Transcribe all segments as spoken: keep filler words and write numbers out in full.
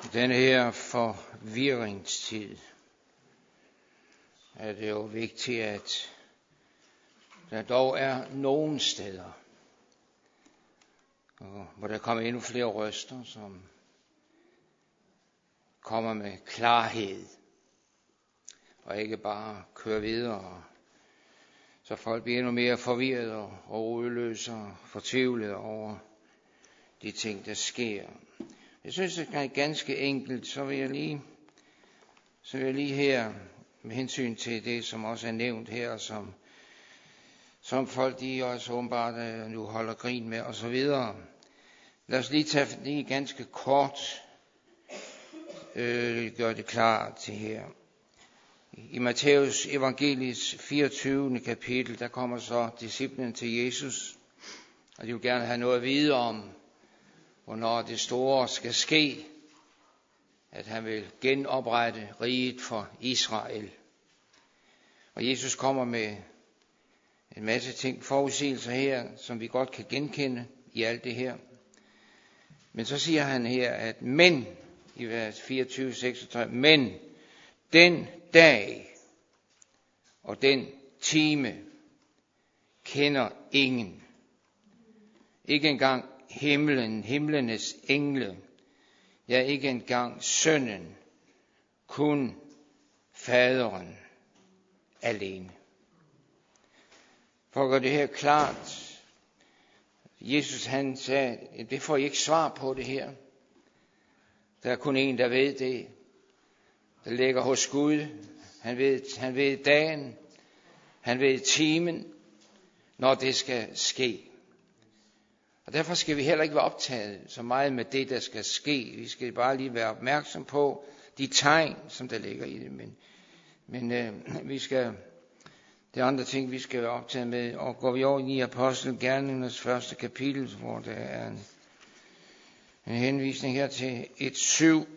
Den her forvirringstid er det jo vigtigt, at der dog er nogle steder, hvor der kommer endnu flere røster, som kommer med klarhed, og ikke bare kører videre, så folk bliver endnu mere forvirret og rodløse og fortvivlet over de ting, der sker. Jeg synes, det er ganske enkelt, så vil jeg lige, så vil jeg lige her, med hensyn til det, som også er nævnt her, som, som folk de også åbenbart nu holder grin med, og så videre. Lad os lige tage lige ganske kort, øh, gøre det klart til her. I Matthæus evangeliets fireogtyvende kapitel, der kommer så disciplen til Jesus, og de vil gerne have noget at vide om, hvornår det store skal ske, at han vil genoprette riget for Israel. Og Jesus kommer med en masse ting, forudsigelser her, som vi godt kan genkende i alt det her. Men så siger han her, at men, i vers fireogtyve seksogtredive, men den dag og den time kender ingen. Ikke engang himlen, himlenes engle, ja ikke engang sønnen, kun faderen alene. For at gøre det her klart, Jesus han sagde, det får I ikke svar på det her. Der er kun en, der ved det. Der ligger hos Gud. Han ved, han ved dagen. Han ved timen, når det skal ske. Og derfor skal vi heller ikke være optaget så meget med det, der skal ske. Vi skal bare lige være opmærksom på de tegn, som der ligger i det. Men, men øh, vi skal, det er andre ting, vi skal være optaget med. Og går vi over i Apostelgerningernes første kapitel, hvor der er en, en henvisning her til et syv,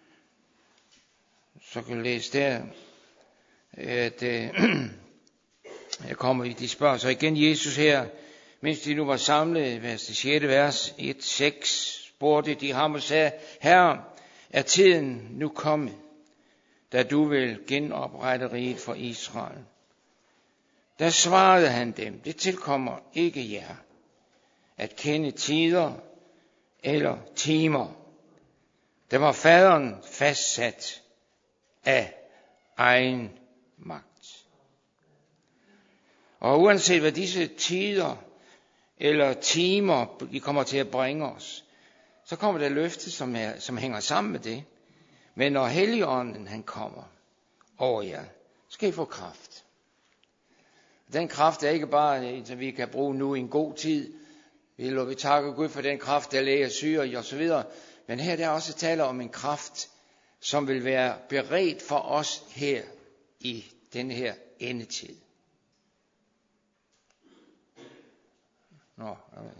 så kan du læse der, at øh, jeg kommer i de spørger. Så igen Jesus her, mens de nu var samlet, vers det sjette vers, et seks, spurgte de ham og sagde, Herre, er tiden nu kommet, da du vil genoprette riget for Israel? Der svarede han dem, det tilkommer ikke jer, at kende tider eller timer. Der var faderen fastsat af egen magt. Og uanset hvad disse tider eller timer, de kommer til at bringe os, så kommer der løfte, som, er, som hænger sammen med det. Men når Helligånden han kommer over jer, så skal I få kraft. Den kraft er ikke bare en, som vi kan bruge nu i en god tid. Vi, vi takker Gud for den kraft, der læger syge og så videre. Men her der er også tale om en kraft, som vil være beredt for os her i den her endetid. Nå,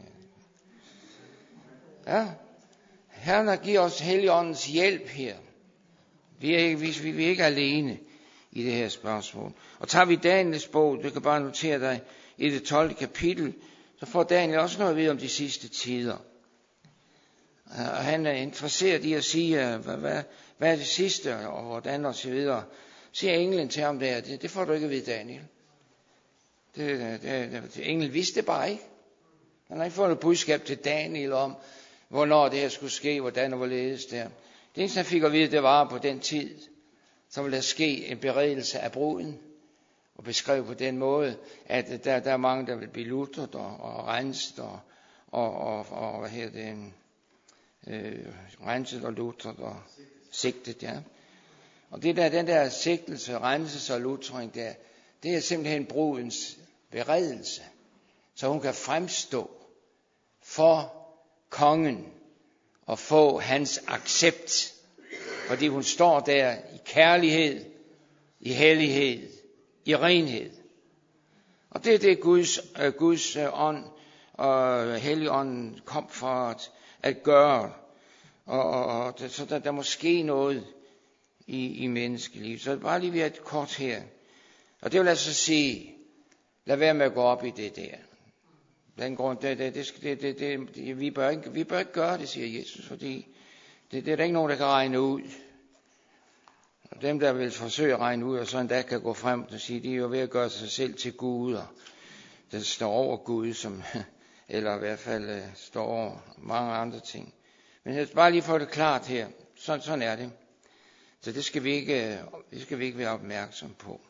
ja, Herren giver os Helligåndens hjælp her. Vi er, ikke, vi, vi er ikke alene i det her spørgsmål. Og tager vi Daniels bog, du kan bare notere dig, i det tolvte kapitel, så får Daniel også noget at vide om de sidste tider. Og han er interesseret i at sige, hvad, hvad, hvad er det sidste, og hvordan og så videre. Siger englen til ham der, det, det får du ikke at vide, Daniel. Det, det, det, englen vidste det bare ikke. Han har ikke fået noget budskab til Daniel om, hvornår det her skulle ske, hvordan og hvorledes der. Det eneste, han fik at vide, det var på den tid, så ville der ske en beredelse af bruden, og beskrev på den måde, at der, der er mange, der vil blive lutret og, og renset, og, og, og, og hvad hedder det, øh, renset og lutret og sigtet, ja. Og det der, den der sigtelse, renses og lutring der, det er simpelthen brudens beredelse, så hun kan fremstå for kongen og få hans accept, fordi hun står der i kærlighed, i hellighed, i renhed. Og det er det Guds, uh, Guds uh, ånd og Helligånden kom for at, at gøre. Og, og, og så der, der må ske noget i, i menneskelivet. Så bare lige ved et kort her. Og det vil altså sige, lad være med at gå op i det der. Den grund, det, det, det, det, det, det, vi, bør ikke, vi bør ikke gøre det, siger Jesus, fordi Det, det er der ikke nogen, der kan regne ud. Og dem, der vil forsøge at regne ud, og sådan der kan gå frem og sige, de er jo ved at gøre sig selv til guder. Der står over Gud, som, eller i hvert fald uh, står over mange andre ting. Men jeg skal bare lige få det klart her. Sådan, sådan er det. Så det skal vi ikke, det skal vi ikke være opmærksom på.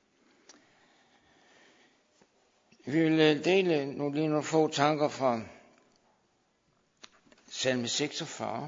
Vi vil dele nogle, lige nogle få tanker fra salme seksogfyrre.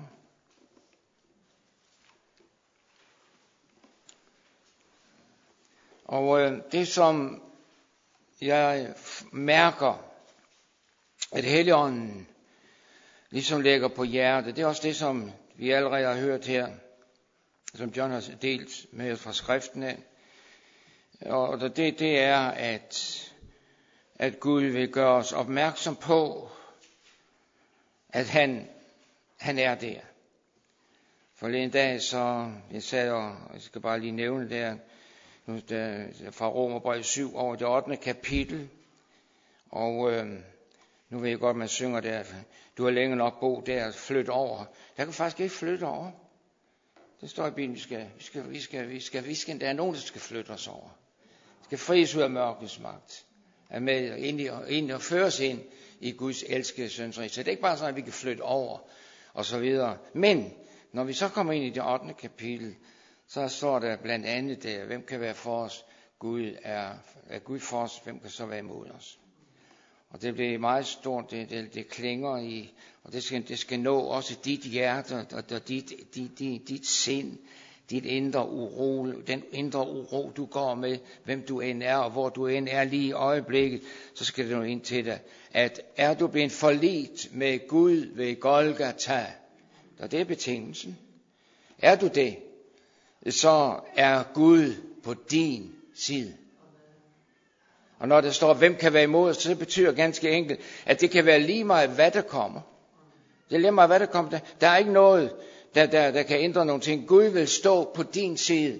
Og øh, det som jeg mærker, at Helligånden ligesom lægger på hjertet, det er også det, som vi allerede har hørt her, som John har delt med os fra skriften af. Og det, det er, at, at Gud vil gøre os opmærksom på, at han, han er der. Forleden dag, så jeg sad og, jeg skal bare lige nævne der, nu der, fra Romerbrev syv over det ottende kapitel. Og øh, nu ved jeg godt, man synger der, du har længe nok bo der, flyt over. Der kan faktisk ikke flytte over. Det står i Bibelen, vi skal, vi skal, vi skal, vi skal, vi skal, der er nogen, der skal flytte os over. Vi skal fries ud af mørkets magt. Er med ind i, ind og føres ind i Guds elskede søns rige. Så det er ikke bare sådan, at vi kan flytte over, og så videre. Men, når vi så kommer ind i det ottende kapitel, så står der blandt andet der, hvem kan være for os? Gud er, er Gud for os, hvem kan så være imod os? Og det bliver meget stort, det, det, det klinger i, og det skal, det skal nå også dit hjerte, og, og dit, dit, dit, dit sind, dit indre uro, den indre uro, du går med, hvem du end er, og hvor du end er lige i øjeblikket, så skal det nå ind til dig, at er du blevet forligt med Gud ved Golgata, og det er betingelsen. Er du det, så er Gud på din side. Og når der står, hvem kan være imod os, så det betyder ganske enkelt, at det kan være lige meget, hvad der kommer. Det er lige meget, hvad der kommer. Der, der er ikke noget, der, der, der kan ændre nogle ting. Gud vil stå på din side.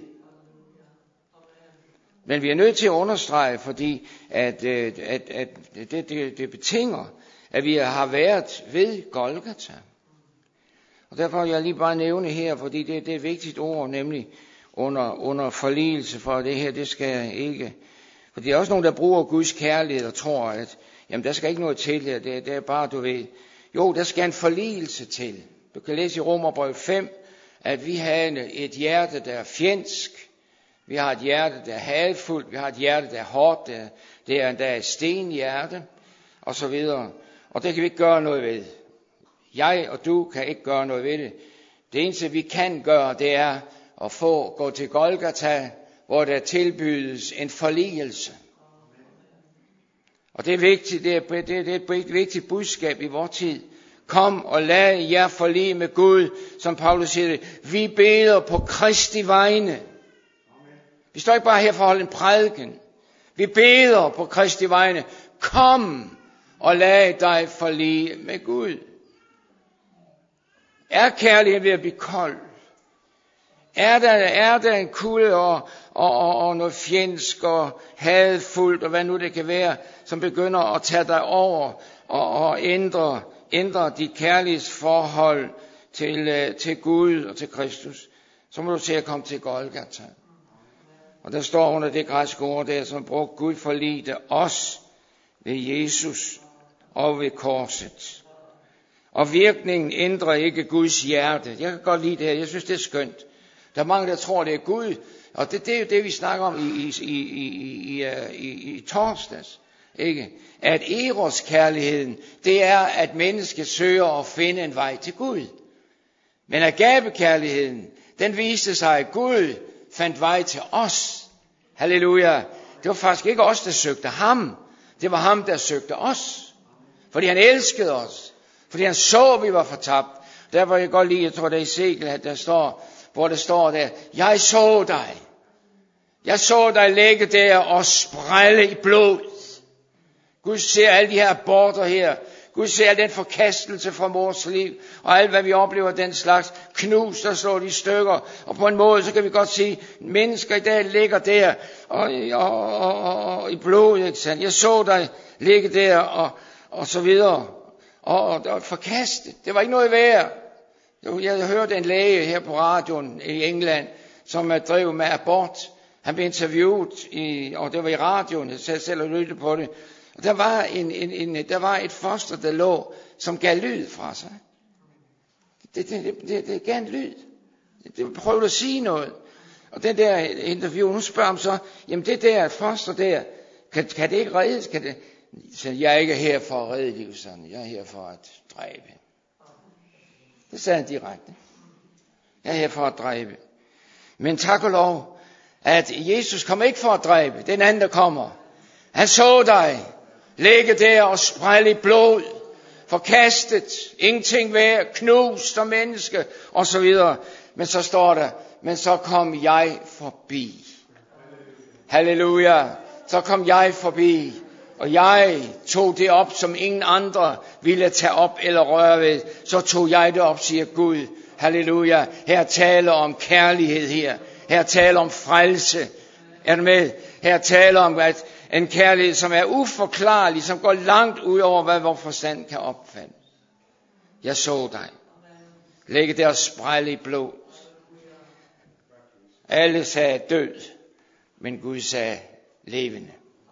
Men vi er nødt til at understrege, fordi at, at, at, at det, det, det betinger, at vi har været ved Golgata. Og derfor vil jeg lige bare nævne her, fordi det, det er et vigtigt ord, nemlig under, under forligelse, for det her, det skal ikke. For det er også nogen, der bruger Guds kærlighed og tror, at jamen, der skal ikke noget til her, det, det er bare, du ved. Jo, der skal en forligelse til. Du kan læse i Romerbrev fem, at vi har et hjerte, der er fjendsk. Vi har et hjerte, der er hadfuldt. Vi har et hjerte, der er hårdt. Der, det er endda et stenhjerte, og så videre. Og det kan vi ikke gøre noget ved. Jeg og du kan ikke gøre noget ved det. Det eneste, vi kan gøre, det er at få gå til Golgata, hvor der tilbydes en forligelse. Og det er vigtigt, det er, det er, det er et vigtigt budskab i vores tid. Kom og lad jer forlige med Gud, som Paulus siger det. Vi beder på Kristi vegne. Vi står ikke bare her for at holde en prædiken. Vi beder på Kristi vegne. Kom og lad dig forlige med Gud. Er kærligheden ved at blive kold? Er der, er der en kulde og, og, og, og noget fjendsk og hadfuldt og hvad nu det kan være, som begynder at tage dig over og, og ændre, ændre dit kærlighedsforhold til, til Gud og til Kristus, så må du se at komme til Golgata. Og der står under det græske ord der, som brugt Gud forlidte os ved Jesus og ved korset. Og virkningen ændrer ikke Guds hjerte. Jeg kan godt lide det her. Jeg synes, det er skønt. Der er mange, der tror, det er Gud. Og det, det er jo det, vi snakker om i, i, i, i, i, i torsdags. Ikke? At eros kærligheden, det er, at mennesket søger at finde en vej til Gud. Men agabekærligheden, den viste sig, at Gud fandt vej til os. Halleluja. Det var faktisk ikke os, der søgte ham. Det var ham, der søgte os. Fordi han elskede os. Fordi han så, at vi var fortabt. Derfor vil jeg godt lide, jeg tror det er i Ezekiel, at der står, hvor det står der, jeg så dig. Jeg så dig ligge der og sprælle i blod. Gud ser alle de her aborter her. Gud ser al den forkastelse fra vores liv. Og alt hvad vi oplever den slags knust og slået i stykker. Og på en måde så kan vi godt sige, mennesker i dag ligger der og, og, og, og, og i blod. Ikke sandt? Jeg så dig ligge der og, og så videre. Og, og, og forkastet. Det var ikke noget værd. Jeg hørte en læge her på radioen i England, som er drevet med abort. Han blev interviewet, i, og det var i radioen, jeg sad selv og lyttede på det. Og der var, en, en, en, der var et foster, der lå, som gav lyd fra sig. Det, det, det, det, det gav en lyd. Det prøvede at sige noget. Og den der interview, hun spørger ham så, jamen det der foster der, kan, kan det ikke reddes? Kan det? Så jeg er ikke her for at redde liv, sådan. Jeg er her for at dræbe. Det sagde han direkte. Jeg er her for at dræbe. Men tak og lov, at Jesus kommer ikke for at dræbe. Den anden, der kommer. Han så dig ligge der og sprælle i blod. Forkastet. Ingenting værd. Knust som menneske. Og så videre. Men så står der, men så kom jeg forbi. Halleluja. Så kom jeg forbi. Og jeg tog det op, som ingen andre ville tage op eller røre ved. Så tog jeg det op, siger Gud. Halleluja. Her taler om kærlighed her. Her taler om frelse. Er du med? Her taler om at en kærlighed, som er uforklarlig, som går langt ud over, hvad vores forstand kan opfatte. Jeg så dig. Ligge der og sprælle i blod. Alle sagde død, men Gud sagde levende.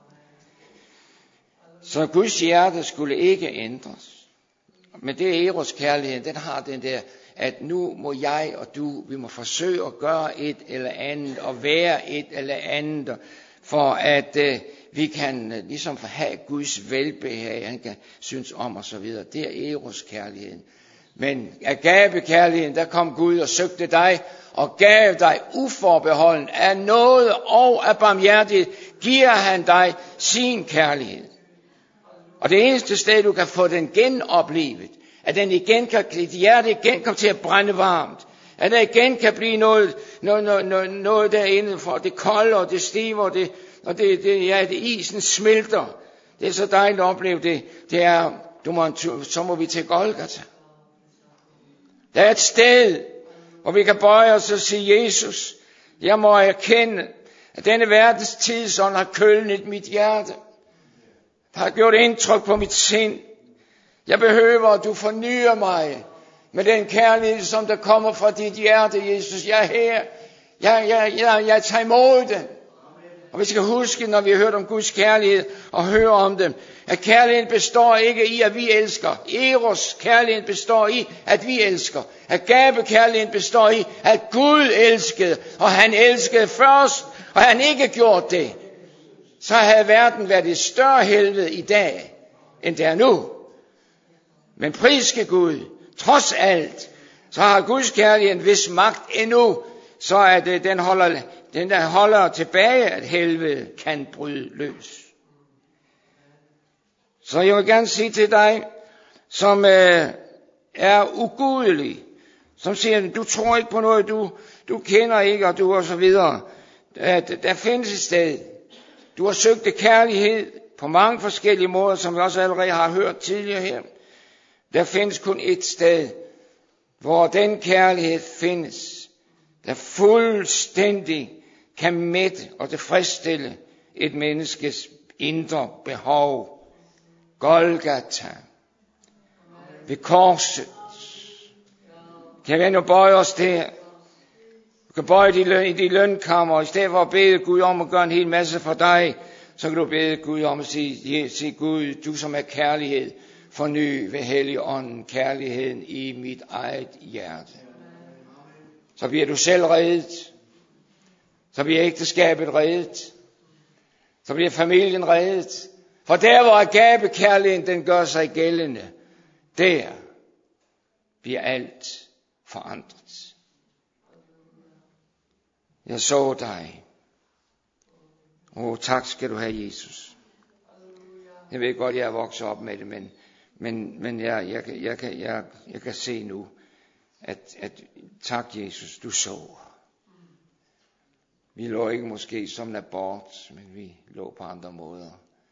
Så Guds hjerte skulle ikke ændres. Men det er Eros kærlighed, den har den der, at nu må jeg og du, vi må forsøge at gøre et eller andet, og være et eller andet, for at øh, vi kan øh, ligesom have Guds velbehag, han kan synes om og så videre. Det er Eros kærligheden. Men agape kærligheden, der kom Gud og søgte dig, og gav dig uforbeholden af noget og af barmhjertighed, giver han dig sin kærlighed. Og det eneste sted, du kan få den genoplevet, at den igen kan, dit hjerte igen kommer til at brænde varmt, at der igen kan blive noget, noget, noget, noget, noget derinde for det kolde og det stive, og det, og det, det, ja, det isen smelter. Det er så dejligt at opleve det. Det er, du må, så må vi til Golgata. Der er et sted, hvor vi kan bøje os og sige, Jesus, jeg må erkende, at denne verdens tidsånd har kølnet mit hjerte. Det har gjort indtryk på mit sind. Jeg behøver, at du fornyer mig med den kærlighed, som der kommer fra dit hjerte, Jesus. Jeg er her. Jeg, jeg, jeg, jeg tager imod den. Og vi skal huske, når vi har hørt om Guds kærlighed og hører om dem, at kærligheden består ikke i, at vi elsker. Eros kærligheden består i, at vi elsker. Agape kærligheden består i, at Gud elskede, og han elskede først, og han ikke gjort det. Så havde verden været et større helvede i dag, end det er nu. Men priske Gud, trods alt, så har Guds kærlighed en vis magt endnu, så at det, den, holder, den der holder tilbage, at helvede kan bryde løs. Så jeg vil gerne sige til dig, som øh, er ugudelig, som siger, du tror ikke på noget, du, du kender ikke, og du og så videre. At der findes et sted. Du har søgt det kærlighed på mange forskellige måder, som vi også allerede har hørt tidligere her. Der findes kun et sted, hvor den kærlighed findes, der fuldstændig kan mætte og tilfredsstille et menneskes indre behov. Golgata. Ved korset. Kan vi nu bøje os der? Du kan bøje dig i de lønkammer, og i stedet for at bede Gud om at gøre en hel masse for dig, så kan du bede Gud om at sige, sige Gud, du som er kærlighed, forny ved Helligånden kærligheden i mit eget hjerte. Så bliver du selv reddet. Så bliver ægteskabet reddet. Så bliver familien reddet. For der hvor agape kærligheden den gør sig gældende, der bliver alt forandret. Jeg så dig. Åh, tak skal du have, Jesus. Jeg ved godt, jeg er vokset op med det, men, men, men jeg, jeg, jeg, jeg, jeg, jeg kan se nu, at, at tak, Jesus, du så. Vi lå ikke måske som en abort, men vi lå på andre måder.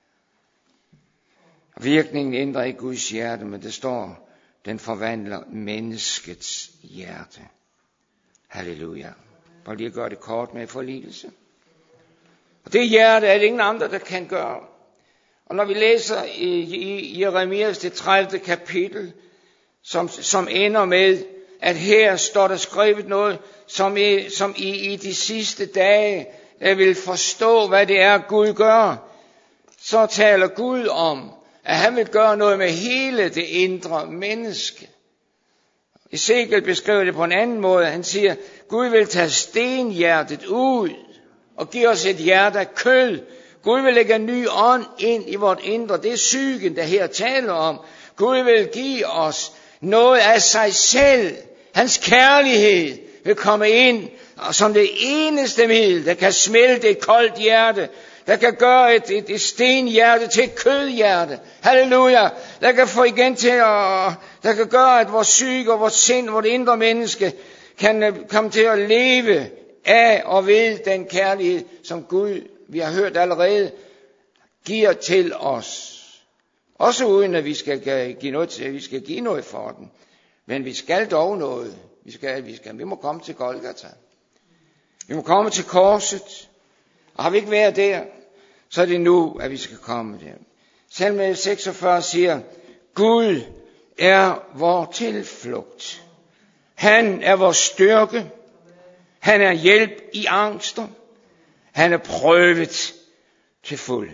Virkningen ændrer ikke Guds hjerte, men det står, den forvandler menneskets hjerte. Halleluja. Bare lige at gøre det kort med forligelse. Og det hjerte er det ingen andre, der kan gøre. Og når vi læser i, i Jeremias det tredivte kapitel, som, som ender med, at her står der skrevet noget, som i, som I i de sidste dage vil forstå, hvad det er, Gud gør. Så taler Gud om, at han vil gøre noget med hele det indre menneske. Ezekiel beskriver det på en anden måde. Han siger, Gud vil tage stenhjertet ud og give os et hjerte af kød. Gud vil lægge en ny ånd ind i vort indre. Det er psyken, der her taler om. Gud vil give os noget af sig selv. Hans kærlighed vil komme ind som det eneste middel, der kan smelte et koldt hjerte. Der kan gøre et, et, et stenhjerte til et kødhjerte. Halleluja. Der kan få igen til at, der kan gøre, at vores psyke og vores sind, vores indre menneske, kan komme til at leve af og ved den kærlighed, som Gud, vi har hørt allerede, giver til os. Også uden at vi skal give noget til, vi skal give noget for den. Men vi skal dog noget. Vi skal, vi skal, vi må komme til Golgata. Vi må komme til korset. Og har vi ikke været der, så er det nu, at vi skal komme der. Salme seksogfyrre siger, Gud er vor tilflugt. Han er vores styrke. Han er hjælp i angster. Han er prøvet til fuld.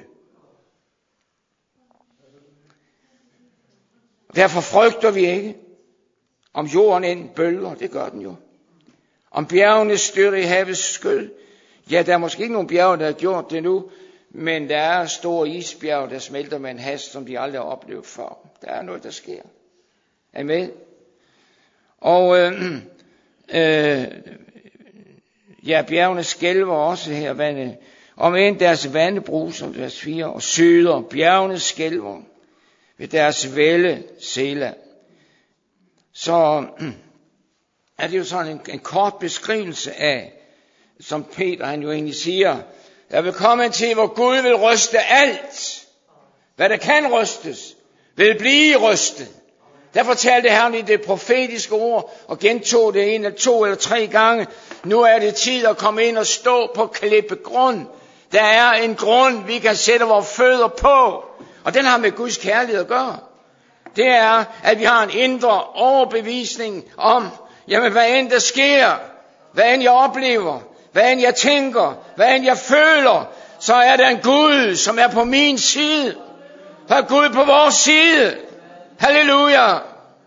Derfor frygter vi ikke, om jorden end bølger, det gør den jo. Om bjergene styrter i havets skyld. Ja, der er måske ikke nogen bjerge, der har gjort det nu, men der er store isbjerge, der smelter med en hast, som de aldrig har oplevet før. Der er noget, der sker. Amen. Og øh, øh, ja, bjergene skælver også her vandet. Om end deres vande bruser, vers fire, og søder, bjergene skælver ved deres vælde Sela. Så øh, er det jo sådan en, en kort beskrivelse af, som Peter han jo egentlig siger, der vil komme en tid, hvor Gud vil ryste alt, hvad der kan rystes, vil blive rystet. Derfor talte Herren i det profetiske ord, og gentog det en eller to eller tre gange. Nu er det tid at komme ind og stå på klippegrund. Der er en grund, vi kan sætte vores fødder på, og den har med Guds kærlighed at gøre. Det er, at vi har en indre overbevisning om, jamen hvad end der sker, hvad end jeg oplever, hvad end jeg tænker, hvad end jeg føler, så er der en Gud, som er på min side. Der er Gud på vores side. Halleluja.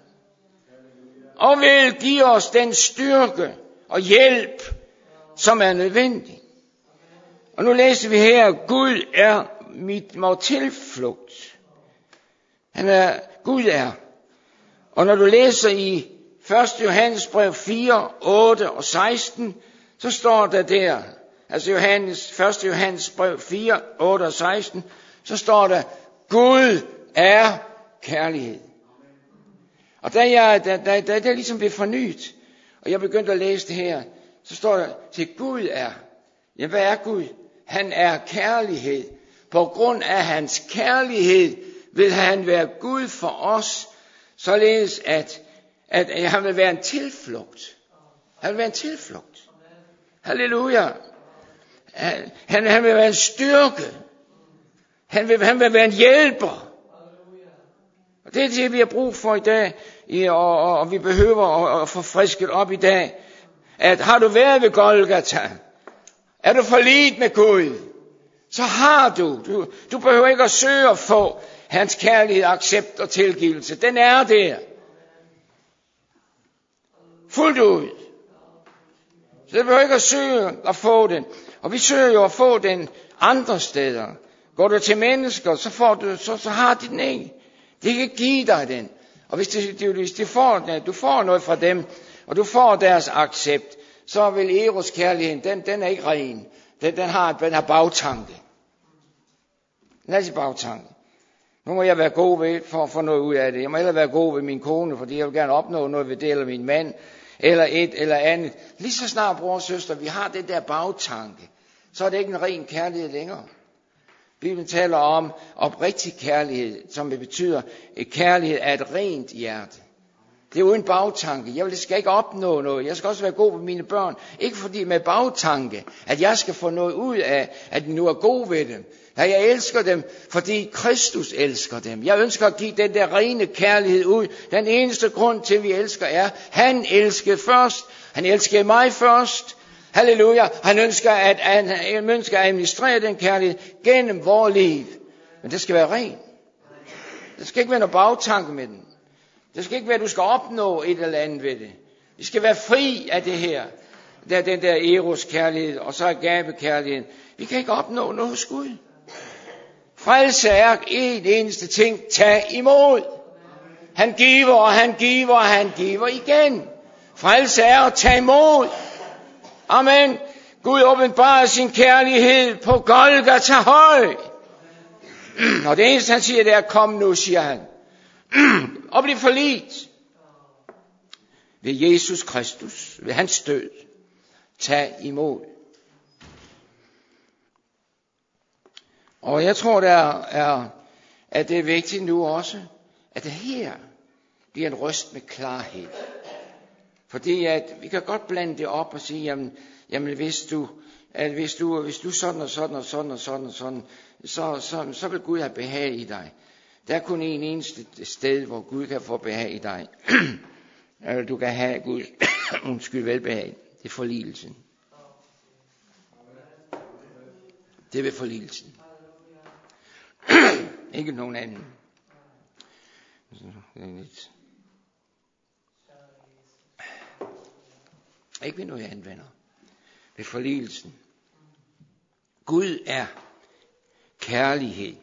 Og vil give os den styrke og hjælp, som er nødvendig. Og nu læser vi her, Gud er mit vor tilflugt. Han er, Gud er. Og når du læser i første Johannes brev fire, otte og seksten, så står der der, altså Johannes, første Johannes brev fire, otte og seksten, så står der, Gud er kærlighed. Og da jeg, da, da, da det ligesom blev fornyet, og jeg begyndte at læse det her, så står der til, Gud er. Ja, hvad er Gud? Han er kærlighed. På grund af hans kærlighed vil han være Gud for os, således at, at han vil være en tilflugt. Han vil være en tilflugt. Halleluja. Han, han, han vil være en styrke. Han vil, han vil være en hjælper. Og det er det, vi har brug for i dag, og, og, og vi behøver at, at få frisket op i dag. At har du været ved Golgata, er du forlidt med Gud, så har du. Du, du behøver ikke at søge at få hans kærlighed, accept og tilgivelse. Den er der. Fuldt ud. Så du behøver ikke at søge at få den. Og vi søger jo at få den andre steder. Går du til mennesker, så, får du, så, så har de den ikke. De kan give dig den. Og hvis, de, hvis de får, du får noget fra dem, og du får deres accept, så vil Eros kærligheden, den, den er ikke ren. Den, den, har, den har bagtanke. Den er til bagtanke. Nu må jeg være god ved for at få noget ud af det. Jeg må hellere være god ved min kone, fordi jeg vil gerne opnå noget ved det, eller min mand, eller et eller andet. Lige så snart, bror og søster, vi har det der bagtanke, så er det ikke en ren kærlighed længere. Bibelen taler om oprigtig kærlighed, som det betyder, at kærlighed er et rent hjerte. Det er uden bagtanke. Jeg skal ikke opnå noget. Jeg skal også være god ved mine børn. Ikke fordi med bagtanke, at jeg skal få noget ud af, at de nu er god ved dem. Nej, jeg elsker dem, fordi Kristus elsker dem. Jeg ønsker at give den der rene kærlighed ud. Den eneste grund til, at vi elsker, er, han elskede først. Han elskede mig først. Halleluja. Han ønsker at, han ønsker at administrere den kærlighed gennem vores liv. Men det skal være ren. Der skal ikke være noget bagtanke med den. Det skal ikke være, at du skal opnå et eller andet ved det. Vi skal være fri af det her. Der er den der eros kærlighed, og så agape kærligheden. Vi kan ikke opnå noget hos Gud. Frelse er en eneste ting. Tag imod. Han giver, og han giver, og han giver igen. Frelse er at tage imod. Amen. Gud åbenbarer sin kærlighed på Golgata høj. Og det eneste han siger, det er, kom nu, siger han. Og bliv forlit ved Jesus Kristus, ved hans død. Tag imod. Og jeg tror, der er, at det er vigtigt nu også, at det her bliver en røst med klarhed. Fordi at vi kan godt blande det op og sige, jamen, jamen hvis du, at hvis du, hvis du sådan og sådan og sådan og sådan og sådan, så, så, så vil Gud have behag i dig. Der er kun en eneste sted, hvor Gud kan få behag i dig. Du kan have Guds undskyld velbehag. Det er forligelsen. Det er ved forligelsen. Ikke nogen anden. Ikke ved noget andet, venner. Ved forligelsen. Gud er kærlighed.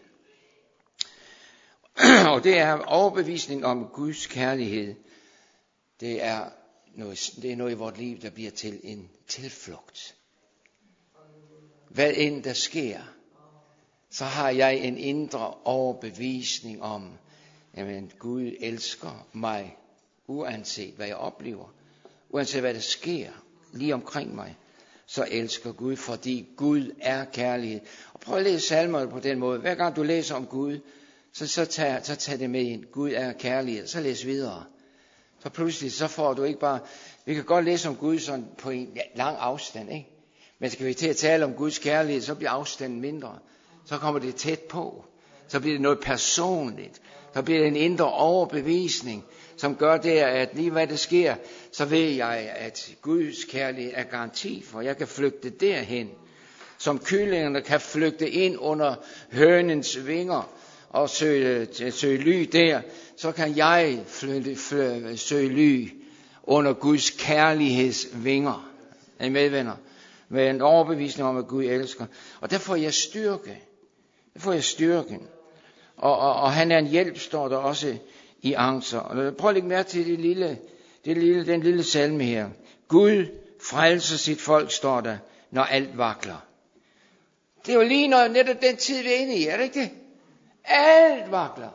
Og det er overbevisning om Guds kærlighed. Det er noget, det er noget i vores liv, der bliver til en tilflugt. Hvad end der sker, så har jeg en indre overbevisning om, jamen Gud elsker mig, uanset hvad jeg oplever, uanset hvad der sker lige omkring mig, så elsker Gud, fordi Gud er kærlighed. Og prøv at læse salmerne på den måde. Hver gang du læser om Gud, så, så, tag, så tag det med ind. Gud er kærlighed. Så læs videre. Så pludselig, så får du ikke bare... Vi kan godt læse om Gud sådan på en ja, lang afstand, ikke? Men skal vi til at tale om Guds kærlighed, så bliver afstanden mindre. Så kommer det tæt på. Så bliver det noget personligt. Så bliver det en indre overbevisning, som gør det, at lige hvad der sker, så ved jeg, at Guds kærlighed er garanti for. Jeg kan flygte derhen, som kyllingerne kan flygte ind under hønens vinger og søge, søge ly der, så kan jeg flytte, flytte, søge ly under Guds kærlighedsvinger. Er I med, venner? Med en overbevisning om, at Gud elsker. Og der får jeg styrke. Der får jeg styrke. Og, og, og han er en hjælp, står der også i angster. Prøv at lægge mærke til det lille, det lille, den lille salme her. Gud frelser sit folk, står der, når alt vakler. Det er jo lige når netop den tid, vi er inde i, er det ikke det? Alt vakler.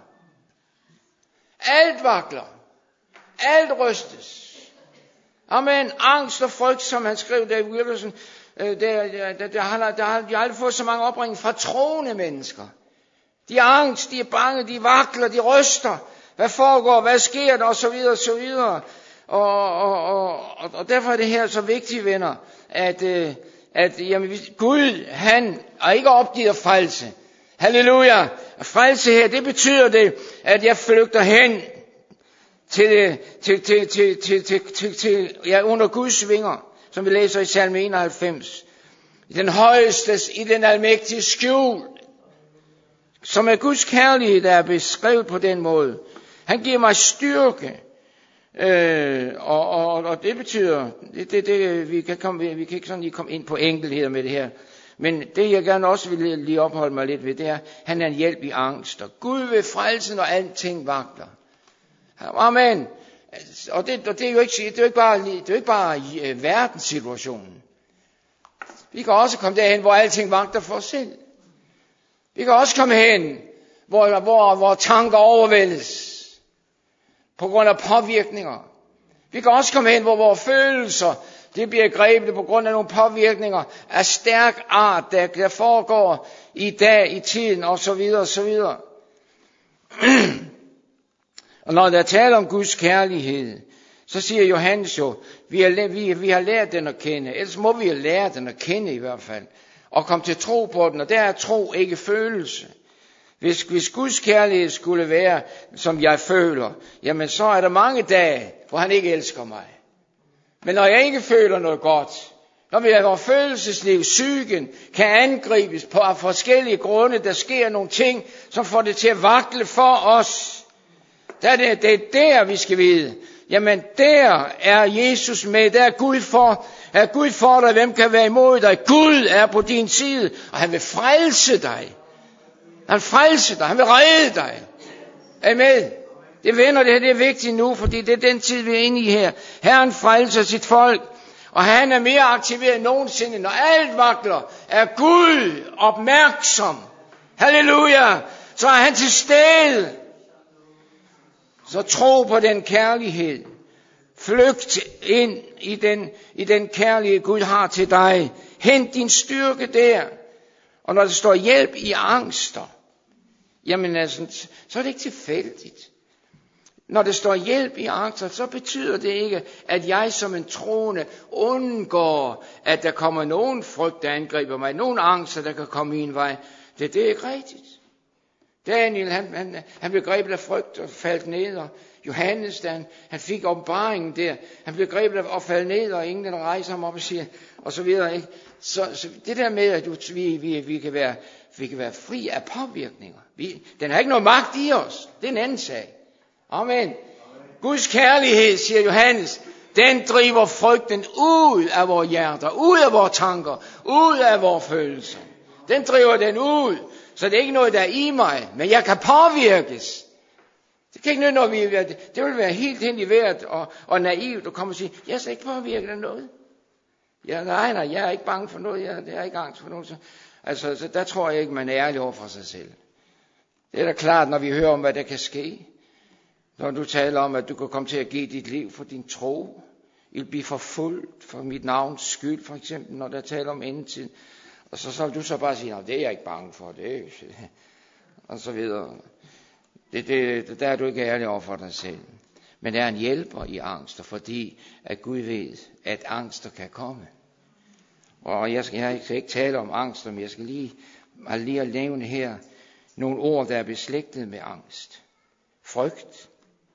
Alt vakler. Alt rystes. Amen. Angst og frygt, som han skrev der i Wilkerson, der, der, der, der, har, der har de aldrig fået så mange opringninger fra troende mennesker. De er angst, de er bange, de vakler, de ryster. Hvad foregår, hvad sker der, og så videre, og så videre. Og, og, og, og derfor er det her så vigtigt, venner, at, at jamen, Gud, han er ikke opgivet at frelse. Halleluja. Frelse her, det betyder det, at jeg flygter hen til, til, til, til, til, til, til, til ja, under Guds vinger, som vi læser i salme enoghalvfems. I den højestes, i den almægtige skjul, som er Guds kærlighed, der er beskrevet på den måde. Han giver mig styrke, øh, og, og, og det betyder, det, det, det, vi, kan komme, vi kan ikke sådan lige komme ind på enkelheder med det her, men det jeg gerne også vil lige opholde mig lidt ved, det er, han er en hjælp i angst, og Gud vil frelse, når alting vakler. Amen. Og det, og det er jo ikke, det er jo ikke bare, det er jo ikke bare uh, verdenssituationen. Vi kan også komme derhen, hvor alting vakler for os selv. Vi kan også komme hen, hvor, hvor, hvor tanker overvældes på grund af påvirkninger. Vi kan også komme hen, hvor vores følelser, det bliver grebet på grund af nogle påvirkninger af stærk art, der, der foregår i dag, i tiden, og så videre, og så videre. Og når der taler om Guds kærlighed, så siger Johannes jo, vi har, vi, vi har lært den at kende. Ellers må vi lære den at kende i hvert fald. Og komme til tro på den, og der er tro ikke følelse. Hvis, hvis Guds kærlighed skulle være, som jeg føler, jamen så er der mange dage, hvor han ikke elsker mig. Men når jeg ikke føler noget godt, når vi har vores følelsesliv, psyken, kan angribes på forskellige grunde, der sker nogle ting, som får det til at vakle for os. Der er det, det er der, vi skal vide. Jamen der er Jesus med, der er Gud for, er Gud for dig, hvem kan være imod dig? Gud er på din side, og han vil frelse dig. Han vil frelse dig, han vil redde dig. Amen. Det venner, det her det er vigtigt nu, fordi det er den tid, vi er inde i her. Herren frelser sit folk, og han er mere aktiveret end nogensinde. Når alt vakler, er Gud opmærksom. Halleluja. Så er han til stede. Så tro på den kærlighed. Flygt ind i den, i den kærlighed, Gud har til dig. Hent din styrke der. Og når der står hjælp i angster, jamen altså, så er det ikke tilfældigt. Når der står hjælp i angster, så betyder det ikke, at jeg som en troende undgår, at der kommer nogen frygt, der angriber mig. Nogen angster, der kan komme i en vej. Det, det er ikke rigtigt. Daniel, han, han, han blev grebet af frygt og faldt ned, og Johannes, da han, han fik åbenbaringen der, han blev grebet af og faldt ned, og ingen der rejser ham op og siger, og så videre, ikke? Så, så det der med, at du, vi, vi, vi, kan være, vi kan være fri af påvirkninger, vi, den har ikke noget magt i os, det er en anden sag. Amen. Amen. Guds kærlighed, siger Johannes, den driver frygten ud af vores hjerter, ud af vores tanker, ud af vores følelser. Den driver den ud. Så det er ikke noget, der er i mig, men jeg kan påvirkes. Det kan ikke noget, når vi, det vil være helt hen i vejret og, og naivt at komme og sige, jeg skal ikke påvirke af noget. Ja, nej, nej, jeg er ikke bange for noget, jeg, jeg er ikke angst for noget. Så, altså, så der tror jeg ikke, man er ærlig over for sig selv. Det er da klart, når vi hører om, hvad der kan ske. Når du taler om, at du kan komme til at give dit liv for din tro. I vil blive forfulgt for mit navns skyld, for eksempel, når der taler om endetid. Og så, så vil du så bare sige, det er jeg ikke bange for, det og så videre. Det, det, der er du ikke ærlig over for dig selv. Men der er en hjælper i angster, fordi at Gud ved, at angster kan komme. Og jeg skal, jeg skal ikke tale om angster, men jeg skal lige, lige at nævne her nogle ord, der er beslægtet med angst. Frygt.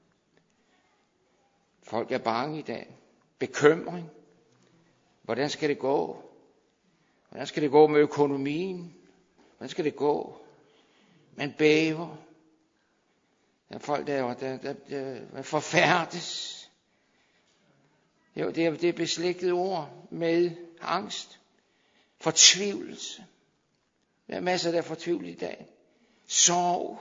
Folk er bange i dag. Bekymring. Hvordan skal det gå? Hvordan skal det gå med økonomien? Hvordan skal det gå? Man bæver. Der er folk, der, der, der, der forfærdes. Jo, det er, det er beslægtet ord med angst. Fortvivlelse. Der er masser, der er fortvivlet i dag. Sorg.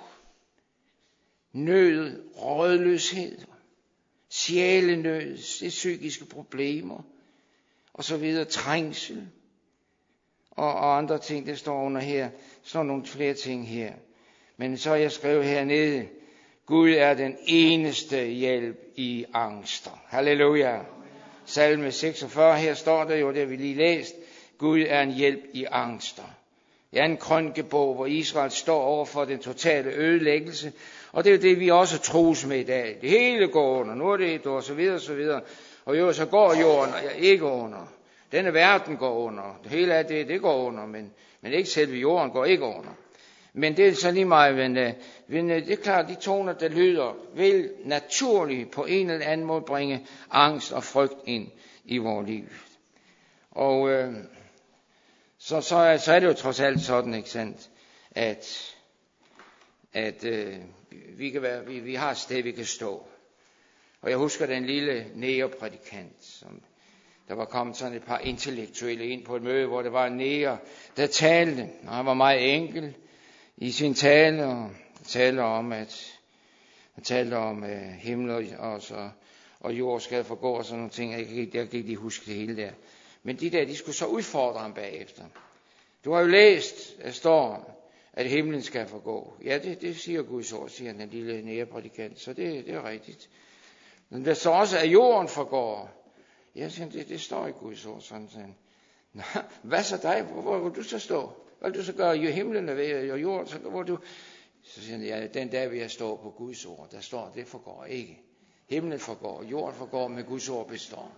Nød. Rådløshed. Sjælenød. Det er psykiske problemer. Og så videre. Trængsel. Og, og andre ting, der står under her. Der står nogle flere ting her. Men så har jeg skrevet hernede, Gud er den eneste hjælp i angster. Halleluja. Salme seksogfyrre, her står der jo, det har vi lige læst. Gud er en hjælp i angster. Det er en krønkebog, hvor Israel står over for den totale ødelæggelse. Og det er det, vi også tros med i dag. Det hele går under. Nu er det et år, så videre, så videre. Og jo, så går jorden ikke under. Denne verden går under. Det hele af det, det går under, men, men ikke selve jorden går ikke under. Men det er så lige meget, men, men det er klart, de toner, der lyder, vil naturligt på en eller anden måde bringe angst og frygt ind i vores liv. Og øh, så, så, er, så er det jo trods alt sådan, ikke sandt, at, at øh, vi, kan være, vi, vi har et sted, vi kan stå. Og jeg husker den lille negerprædikant, som der var kommet sådan et par intellektuelle ind på et møde, hvor der var en neger, der talte, og han var meget enkel i sin tale, og talte om, at han talte om uh, himmel og, så, og jord skal forgå, og sådan nogle ting. Jeg kan, jeg kan ikke lige huske det hele der. Men de der, de skulle så udfordre ham bagefter. Du har jo læst, at står, at himlen skal forgå. Ja, det, det siger Guds ord, siger den lille nægerprædikant, så det, det er rigtigt. Men der står også, at jorden forgår. Ja, siger, det, det står i Guds ord, sådan sådan. Nå, hvad så dig? Hvor, hvor vil du så stå? Hvad vil du så gøre? Jo, himlen er ved, og jorden, så hvor du... Så siger han, ja, den dag vil jeg stå på Guds ord. Der står, det forgår ikke. Himlen forgår, jorden forgår, men Guds ord består.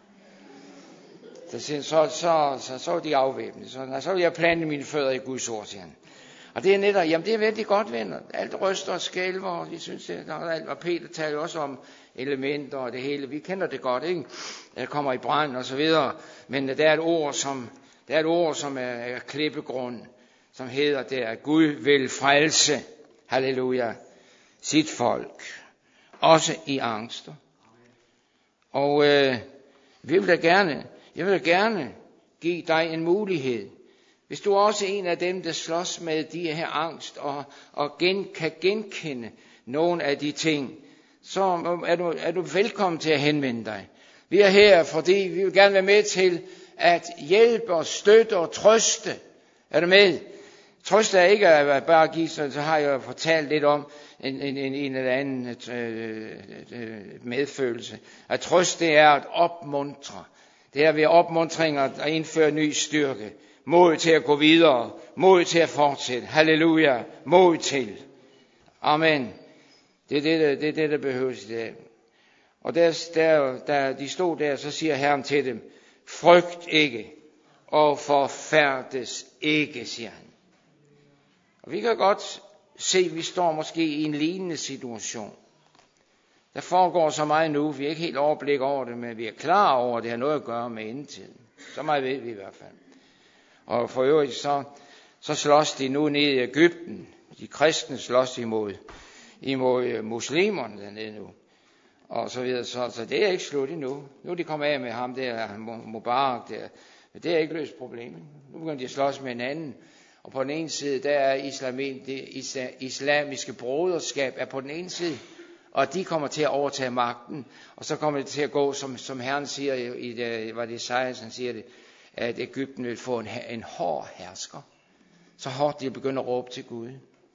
Så siger han, så, så, så, så er de afvæbnet. Så, så vil jeg plante mine fødder i Guds ord, siger han. Og det er netop, jamen det er vældig godt, venner. Alt ryster og skælver, og vi synes, det er alt. Og Peter taler også om elementer og det hele. Vi kender det godt, ikke? Det kommer i brand og så videre. Men der er et ord, som, der er, et ord, som er, er klippegrund, som hedder det, at Gud vil frelse, halleluja, sit folk. Også i angster. Og øh, vi vil da gerne, jeg vil da gerne give dig en mulighed. Hvis du også er en af dem, der slås med de her angst, og, og gen, kan genkende nogle af de ting, så er du, er du velkommen til at henvende dig. Vi er her, fordi vi vil gerne være med til at hjælpe og støtte og trøste. Er du med? Trøst er ikke at bare give, så, så har jeg fortalt lidt om en, en, en, en eller anden øh, øh, medfølelse. At trøst, det er at opmuntre. Det er ved opmuntringer at indføre ny styrke. Mod til at gå videre. Mod til at fortsætte. Halleluja. Mod til. Amen. Det er det, der, det, er det, der behøves i dag. Og der, der, der de stod der, så siger Herren til dem, frygt ikke, og forfærdes ikke, siger han. Og vi kan godt se, at vi står måske i en lignende situation. Der foregår så meget nu, vi er ikke helt overblik over det, men vi er klar over, at det har noget at gøre med endetiden. Så meget ved vi i hvert fald. Og for øvrigt, så, så slås de nu nede i Egypten. De kristne slås imod, imod muslimerne dernede nu. Og så videre, så, så det er ikke slut endnu. Nu er de kommet af med ham der, Mubarak der. Men det er ikke løst problemet. Nu kan de slås med en anden. Og på den ene side, der er islamen, det islamiske broderskab er på den ene side. Og de kommer til at overtage magten. Og så kommer det til at gå, som, som Herren siger, i det, var det Esajas, han siger det, at Egypten vil få en, en hård hersker. Så hårdt de begynder at råbe til Gud.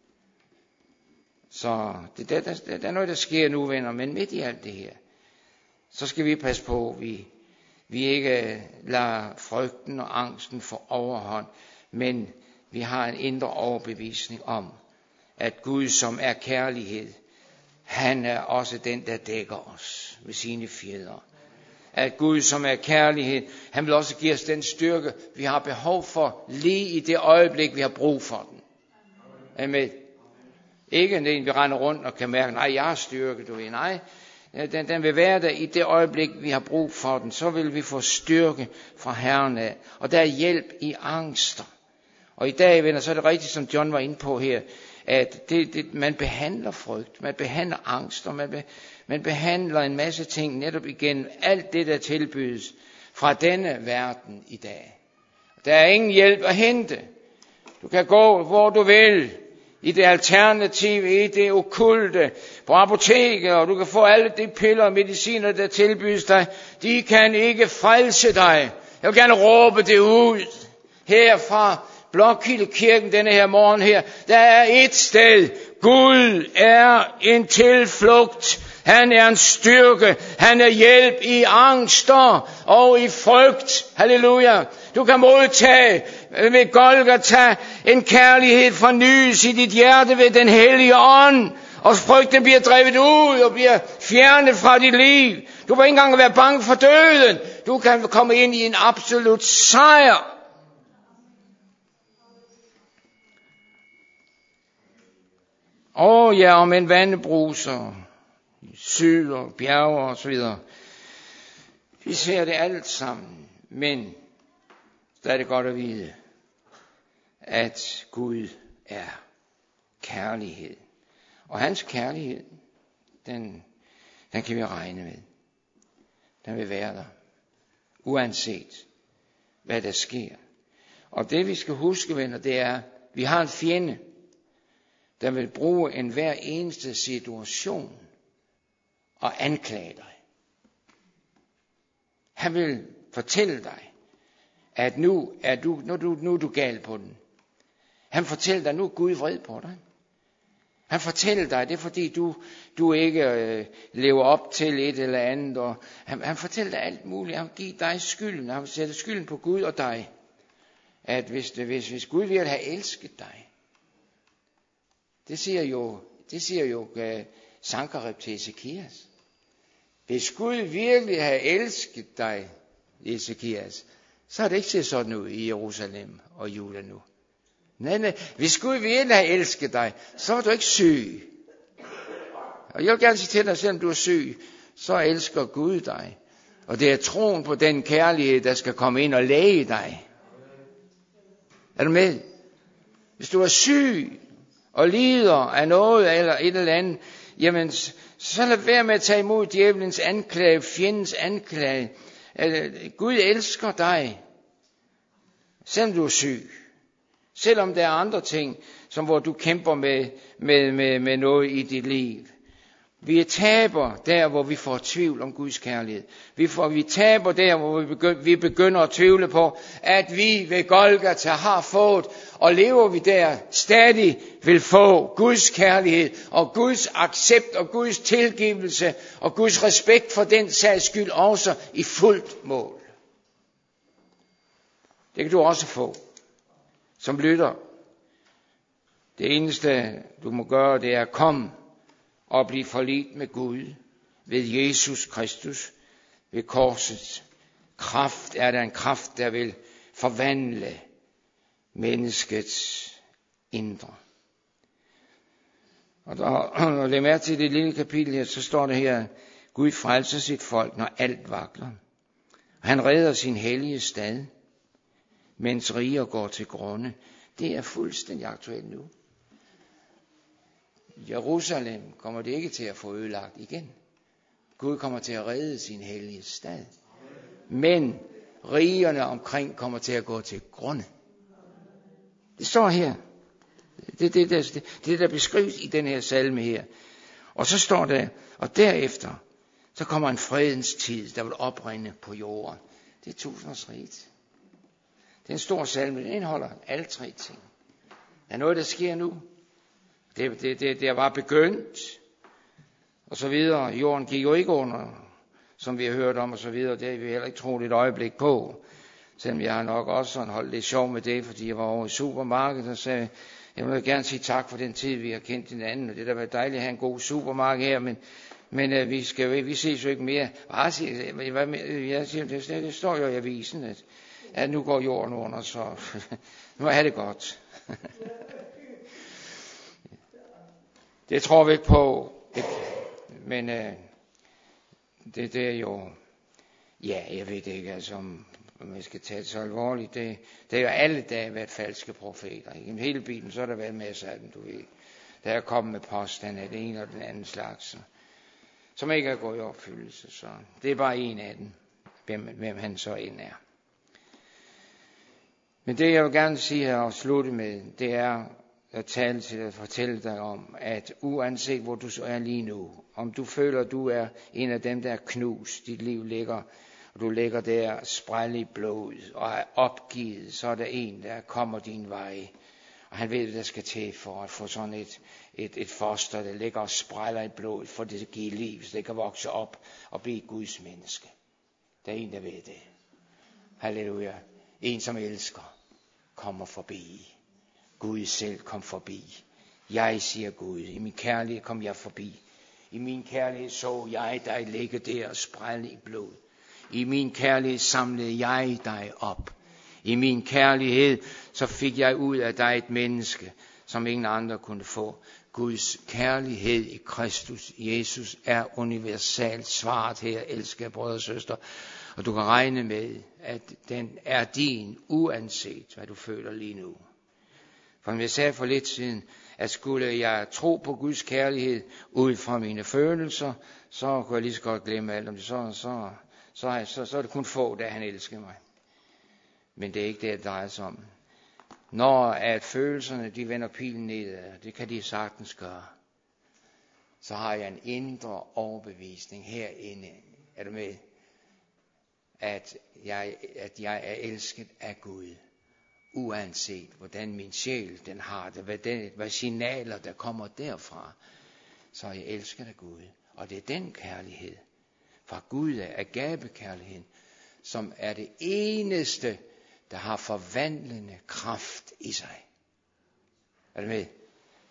Så det, der, der, der er noget, der sker nu, venner. Men midt i alt det her, så skal vi passe på, at vi, vi ikke lader frygten og angsten få overhånd. Men vi har en indre overbevisning om, at Gud, som er kærlighed, han er også den, der dækker os med sine fjeder. At Gud, som er kærlighed, han vil også give os den styrke, vi har behov for, lige i det øjeblik, vi har brug for den. Amen. Ikke en, vi render rundt og kan mærke, nej, jeg har styrke, du ved, nej. Den, den vil være der i det øjeblik, vi har brug for den. Så vil vi få styrke fra Herren af. Og der er hjælp i angster. Og i dag, venner, så er det rigtigt, som John var inde på her, at det, det, man behandler frygt, man behandler angst, og man, be, man behandler en masse ting netop igennem alt det, der tilbydes fra denne verden i dag. Der er ingen hjælp at hente. Du kan gå, hvor du vil, i det alternative, i det okkulte, på apoteket, og du kan få alle de piller og mediciner, der tilbydes dig. De kan ikke frelse dig. Jeg vil gerne råbe det ud herfra. Blokhildekirken denne her morgen her, der er et sted. Gud er en tilflugt. Han er en styrke. Han er hjælp i angster og i frygt. Halleluja. Du kan modtage ved Golgata en kærlighed fornyes i dit hjerte ved den hellige ånd. Og frygten bliver drevet ud og bliver fjernet fra dit liv. Du vil ikke engang være bange for døden. Du kan komme ind i en absolut sejr. Åh oh, ja, om en vandbruser, søer, bjerge og så videre. Vi ser det alt sammen, men der er det godt at vide, at Gud er kærlighed. Og hans kærlighed, den, den kan vi regne med. Den vil være der, uanset hvad der sker. Og det vi skal huske, venner, det er, at vi har en fjende, der vil bruge en hver eneste situation og anklage dig. Han vil fortælle dig, at nu er du, nu, du, nu er du gal på den. Han fortæller dig, nu er Gud vred på dig. Han fortæller dig, det er fordi du, du ikke øh, lever op til et eller andet. Og han, han fortæller dig alt muligt. Han giver dig skylden. Han sætter skylden på Gud og dig. At hvis, hvis, hvis Gud ville have elsket dig, Det siger jo, det siger jo uh, Sankerib til Ezekias. Hvis Gud virkelig havde elsket dig, Ezekias, så har det ikke set sådan ud i Jerusalem og Juda nu. Nej, nej. Hvis Gud virkelig havde elsket dig, så var du ikke syg. Og jeg vil gerne sige til dig, selvom du er syg, så elsker Gud dig. Og det er troen på den kærlighed, der skal komme ind og læge dig. Er du med? Hvis du er syg og lider af noget eller et eller andet, jamen så lad være med at tage imod djævelens anklage, fjendens anklage. Gud elsker dig, selvom du er syg. Selvom der er andre ting, som hvor du kæmper med, med, med, med noget i dit liv. Vi taber der, hvor vi får tvivl om Guds kærlighed. Vi, får, vi taber der, hvor vi begynder, vi begynder at tvivle på, at vi ved Golgata har fået, og lever vi der, stadig vil få Guds kærlighed, og Guds accept, og Guds tilgivelse, og Guds respekt for den sags skyld også i fuldt mål. Det kan du også få, som lytter. Det eneste, du må gøre, det er at komme og blive forligt med Gud ved Jesus Kristus. Ved korsets kraft er der en kraft, der vil forvandle menneskets indre. Og når det er med til det lille kapitel her, så står det her, Gud frelser sit folk, når alt vakler. Han redder sin hellige stad, mens riger går til grunde. Det er fuldstændig aktuelt nu. Jerusalem kommer det ikke til at få ødelagt igen. Gud kommer til at redde sin hellige stad. Men rigerne omkring kommer til at gå til grunde. Det står her. Det, det, det, det, det der beskrives i den her salme her. Og så står der, og derefter, så kommer en fredens tid, der vil oprinde på jorden. Det er tusindårsriget. Det er en stor salme, den indeholder alle tre ting. Der er noget, der sker nu. Det, det, det, det er bare begyndt, og så videre. Jorden gik jo ikke under, som vi har hørt om, og så videre. Det har vi heller ikke troet et øjeblik på. Selvom jeg har nok også sådan holdt lidt sjov med det, fordi jeg var over i supermarkedet og sagde, jeg vil gerne sige tak for den tid, vi har kendt hinanden, og det der var dejligt at have en god supermarked her, men, men uh, vi, skal jo, vi ses jo ikke mere. Bare sige, jeg siger, det, det står jo i avisen, at, at nu går jorden under, så nu må jeg have det godt. Det tror vi ikke på, det, men øh, det, det er jo, ja, jeg ved ikke, altså, om man skal tage det så alvorligt. Det, det er jo alle dage været falske profeter. I hele Bibelen, så har der været masser af dem, du ved. Der er kommet med påstand af det ene og den anden slags, som ikke er gået i opfyldelse. Så det er bare en af dem, hvem, hvem han så end er. Men det, jeg vil gerne sige her og slutte med, det er at tale til dig og fortælle dig om, at uanset hvor du så er lige nu, om du føler, at du er en af dem, der er knust, dit liv ligger, og du ligger der sprælle i blod og er opgivet, så er der en, der kommer din vej. Og han ved, hvad der skal til for at få sådan et, et, et foster, der ligger og spræller i blod, for det giver liv, så det kan vokse op og blive Guds menneske. Der er en, der ved det. Halleluja. En, som elsker, kommer forbi. Gud selv kom forbi. Jeg siger Gud, i min kærlighed kom jeg forbi. I min kærlighed så jeg dig ligge der og sprælle i blod. I min kærlighed samlede jeg dig op. I min kærlighed så fik jeg ud af dig et menneske, som ingen andre kunne få. Guds kærlighed i Kristus Jesus er universalt svaret her, elskede brødre og søstre. Og du kan regne med, at den er din, uanset hvad du føler lige nu. For jeg sagde for lidt siden, at skulle jeg tro på Guds kærlighed ud fra mine følelser, så kunne jeg lige så godt glemme alt om det. Så, så, så, så, så er det kun få, der han elsker mig. Men det er ikke det, det drejer sig om. Når at følelserne de vender pilen nedad, det kan de sagtens gøre, så har jeg en indre overbevisning herinde. Er du med? At jeg, at jeg er elsket af Gud. Uanset hvordan min sjæl den har det, hvad, den, hvad signaler der kommer derfra, så er jeg elsket af Gud. Og det er den kærlighed fra Gud af agabekærligheden, som er det eneste, der har forvandlende kraft i sig. Er du med?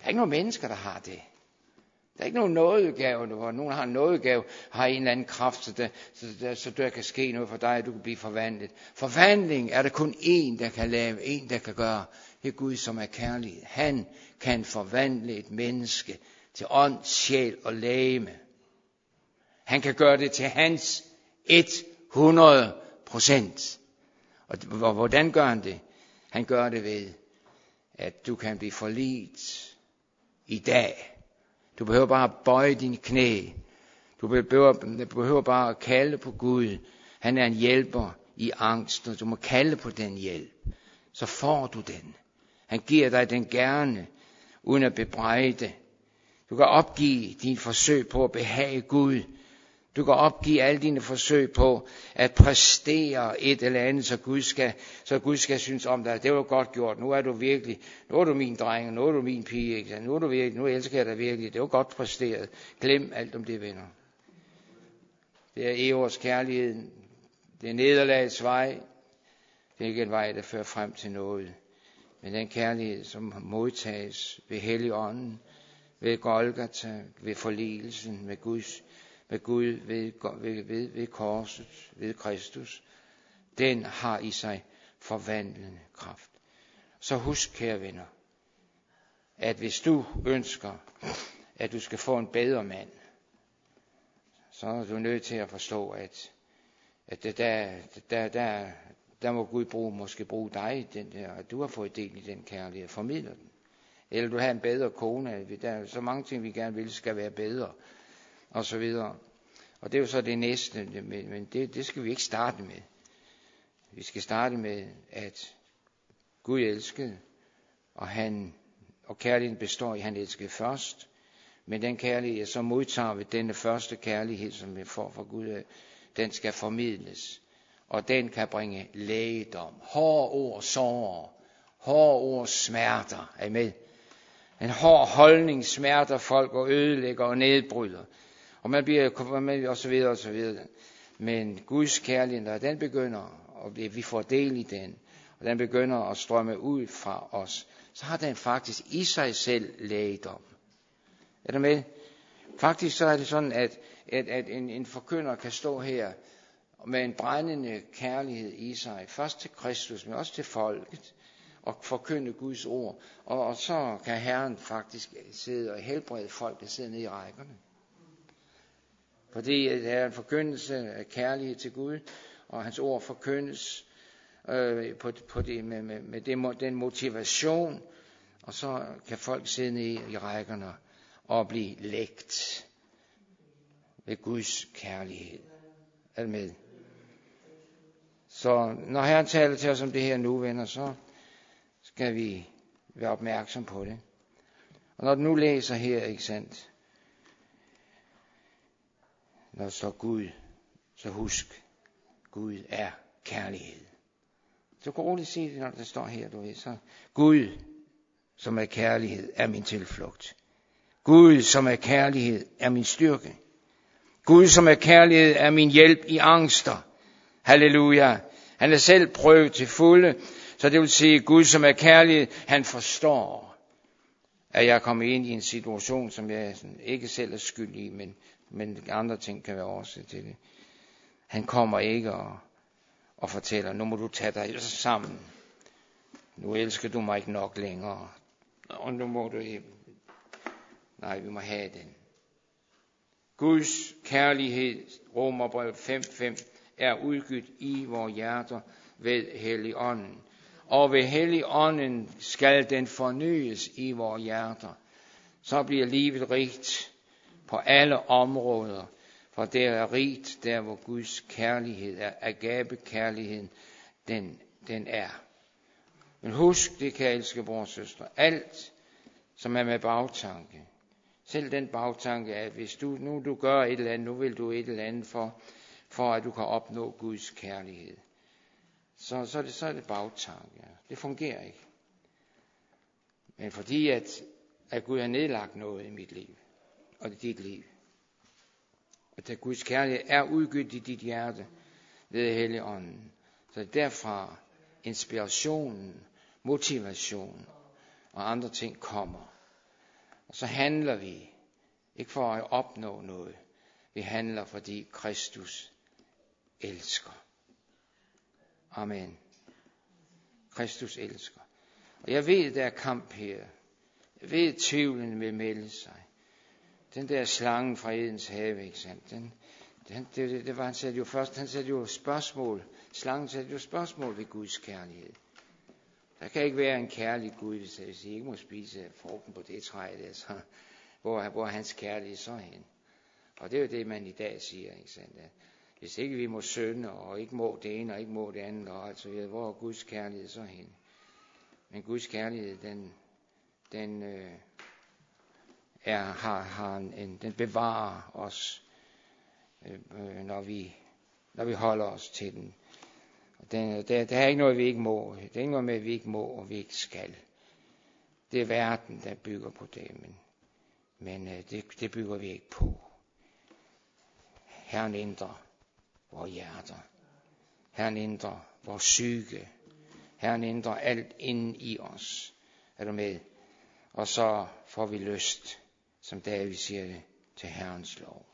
Der er ikke nogen mennesker, der har det. Der er ikke nogen nådegave, hvor nogen har en nådegave, har en eller anden kraft, så der, så, der, så der kan ske noget for dig, at du kan blive forvandlet. Forvandling er der kun én, der kan lave, en, der kan gøre. Det er Gud, som er kærlighed. Han kan forvandle et menneske til ånd, sjæl og legeme. Han kan gøre det til hans hundrede procent. Og hvordan gør han det? Han gør det ved, at du kan blive forlidt i dag. Du behøver bare at bøje dine knæ. Du behøver, du behøver bare at kalde på Gud. Han er en hjælper i angst, og du må kalde på den hjælp. Så får du den. Han giver dig den gerne, uden at bebrejde. Du kan opgive dine forsøg på at behage Gud. Du kan opgive alle dine forsøg på at præstere et eller andet, så Gud skal, så Gud skal synes om dig. Det var godt gjort. Nu er du virkelig, nu er du min dreng, nu er du min pige. Ikke? Nu er du virkelig, nu elsker jeg dig virkelig. Det var godt præsteret. Glem alt om det, venner. Det er Eros kærlighed. Det er nederlagets vej. Det er ikke en vej, der fører frem til noget. Men den kærlighed, som modtages ved Helligånden, ved Golgata, ved forligelsen med Guds med Gud, ved, ved, ved, ved korset, ved Kristus, den har i sig forvandlende kraft. Så husk, kære venner, at hvis du ønsker, at du skal få en bedre mand, så er du nødt til at forstå, at, at det der, der, der, der må Gud bruge, måske bruge dig, den der, at du har fået del i den kærlighed, formidler den. Eller du har en bedre kone, der er så mange ting, vi gerne vil, skal være bedre, og så videre. Og det er jo så det næste, men det, det skal vi ikke starte med. Vi skal starte med, at Gud elskede, og, han, og kærligheden består i, at han elskede først. Men den kærlighed, jeg så modtager ved denne første kærlighed, som vi får fra Gud, den skal formidles. Og den kan bringe lægedom. Hårde ord sår, hårde ord smerter. Er I med? En hård holdning smerter folk og ødelægger og nedbryder. Og man bliver, og så videre, og så videre. Men Guds kærlighed, når den begynder, og vi får del i den, og den begynder at strømme ud fra os, så har den faktisk i sig selv lægedom. Er du med? Faktisk så er det sådan, at, at, at en, en forkynder kan stå her med en brændende kærlighed i sig, først til Kristus, men også til folket, og forkynde Guds ord. Og, og så kan Herren faktisk sidde og helbrede folk, der sidder nede i rækkerne. Fordi det er en forkyndelse af kærlighed til Gud, og hans ord forkyndes øh, på, på det, med, med, med det, den motivation, og så kan folk sidde nede i rækkerne og blive lægt ved Guds kærlighed. Er det med? Så når Herren taler til os om det her nu, venner, så skal vi være opmærksom på det. Og når du nu læser her, ikke sandt, når så Gud, så husk, Gud er kærlighed. Så kan roligt sige det, når det står her, du ved, så Gud, som er kærlighed, er min tilflugt. Gud, som er kærlighed, er min styrke. Gud, som er kærlighed, er min hjælp i angster. Halleluja. Han er selv prøvet til fulde, så det vil sige, Gud, som er kærlighed, han forstår, at jeg er kommet ind i en situation, som jeg ikke selv er skyld i, men, men andre ting kan være årsag til det. Han kommer ikke og, og fortæller, nu må du tage dig sammen. Nu elsker du mig ikke nok længere. Og nu må du ikke. Nej, vi må have den. Guds kærlighed, Romerbrev fem fem, er udgivet i vores hjerter ved Helligånden. Og ved Helligånden skal den fornyes i vores hjerter. Så bliver livet rigt på alle områder. For det er rigt der, hvor Guds kærlighed er. Agape-kærligheden, den, den er. Men husk, det kan jeg elske, bror og søster. Alt, som er med bagtanke. Selv den bagtanke, at hvis du nu du gør et eller andet, nu vil du et eller andet for, for at du kan opnå Guds kærlighed. Så, så, er, det, så er det bagtanke. Det fungerer ikke. Men fordi at, at Gud har nedlagt noget i mit liv, og i dit liv, og at Guds kærlighed er udgivet i dit hjerte ved Helligånden, så derfra inspirationen, motivation og andre ting kommer. Og så handler vi, ikke for at opnå noget. Vi handler, fordi Kristus elsker. Amen. Kristus elsker. Og jeg ved, der er kamp her. Jeg ved, tvivlen vil melde sig. Den der slange fra Edens have, ikke sandt? Den, den, det, det, det var, han satte jo først, han satte jo spørgsmål. Slangen satte jo spørgsmål ved Guds kærlighed. Der kan ikke være en kærlig Gud, hvis I ikke må spise frugten på det træ der, så, hvor, hvor er hans kærlighed så hen? Og det er jo det, man i dag siger, ikke sandt? Hvis ikke vi må synde, og ikke må det ene, og ikke må det andet, og altså, hvor er Guds kærlighed så hen? Men Guds kærlighed, den, den øh, er, har, har en, den bevarer os, øh, når, vi, når vi holder os til den. Den, der, der er ikke noget, vi ikke må. Det er ikke noget med, at vi ikke må, og vi ikke skal. Det er verden, der bygger på det, men, men øh, det, det bygger vi ikke på. Herren ændrer vores hjerter. Herren ændrer vores psyke. Herren ændrer alt inden i os. Er du med? Og så får vi lyst, som David siger det, til Herrens lov.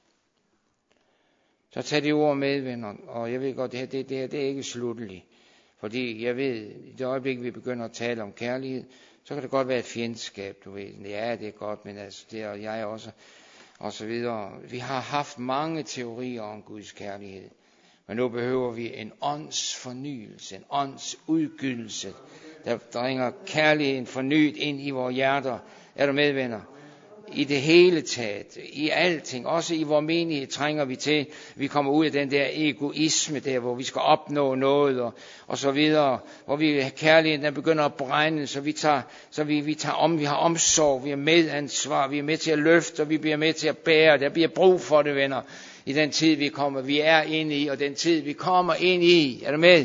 Så tag det ord med, venner. Og jeg ved godt, det her det, det, her, det er ikke slutteligt. Fordi jeg ved, i det øjeblik, vi begynder at tale om kærlighed, så kan det godt være et fjendskab, du ved. Ja, det er godt, men altså, det er jeg også. Og så videre. Vi har haft mange teorier om Guds kærlighed. Men nu behøver vi en åndsfornyelse, en åndsudgydelse, der bringer kærligheden fornyet ind i vores hjerter. Er du med, venner? I det hele taget, i alting, også i vores menighed trænger vi til, vi kommer ud af den der egoisme der, hvor vi skal opnå noget og, og så videre, hvor vi kærligheden den begynder at brænde, så vi tager, så vi, vi tager om, vi har omsorg, vi er medansvar, vi er med til at løfte, og vi bliver med til at bære, der bliver brug for det, venner, i den tid vi kommer, vi er inde i, og den tid vi kommer ind i, er du med?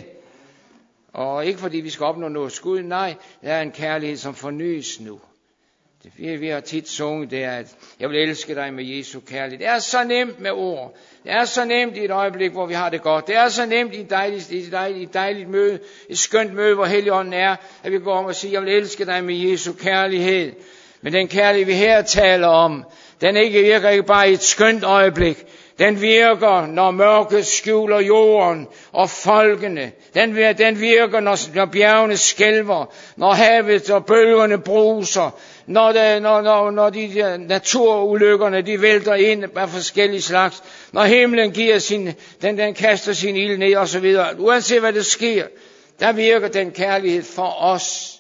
Og ikke fordi vi skal opnå noget skud, nej, der er en kærlighed, som fornyes nu. Vi, vi har tit sunget det, at jeg vil elske dig med Jesu kærlighed. Det er så nemt med ord. Det er så nemt i et øjeblik, hvor vi har det godt. Det er så nemt i et dejligt, i et dejligt, et dejligt møde, et skønt møde, hvor Helligånden er, at vi går om og siger, jeg vil elske dig med Jesu kærlighed. Men den kærlighed, vi her taler om, den ikke virker ikke bare i et skønt øjeblik. Den virker, når mørket skjuler jorden og folkene. Den, den virker, når, når bjergene skælver, når havet og bølgerne bruser, når, det, når, når, når de der naturulykkerne de vælter ind af forskellige slags, når himlen giver sin, den, den kaster sin ild ned og så videre. Uanset hvad der sker, der virker den kærlighed for os.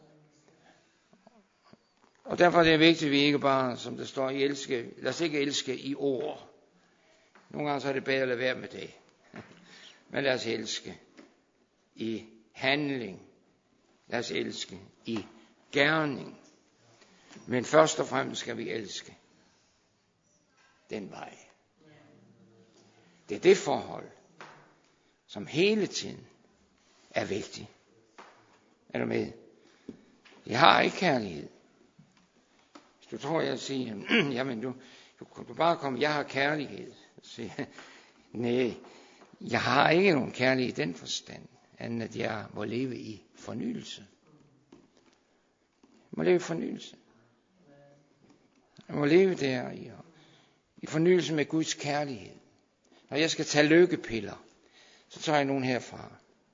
Og derfor er det vigtigt, at vi ikke bare, som der står i elske, lad os ikke elske i ord. Nogle gange så er det bedre at lade være med det. Men lad os elske i handling. Lad os elske i gerning. Men først og fremmest skal vi elske den vej. Det er det forhold, som hele tiden er vigtigt. Er du med? Jeg har ikke kærlighed. Hvis du tror, jeg siger, jamen du, du kan du bare komme, jeg har kærlighed. Så, nej, jeg har ikke nogen kærlighed i den forstand, andet at jeg må leve i fornyelse. Jeg må leve i fornyelse. Jeg må leve der i, i fornyelse med Guds kærlighed. Når jeg skal tage lykkepiller, så tager jeg nogen herfra.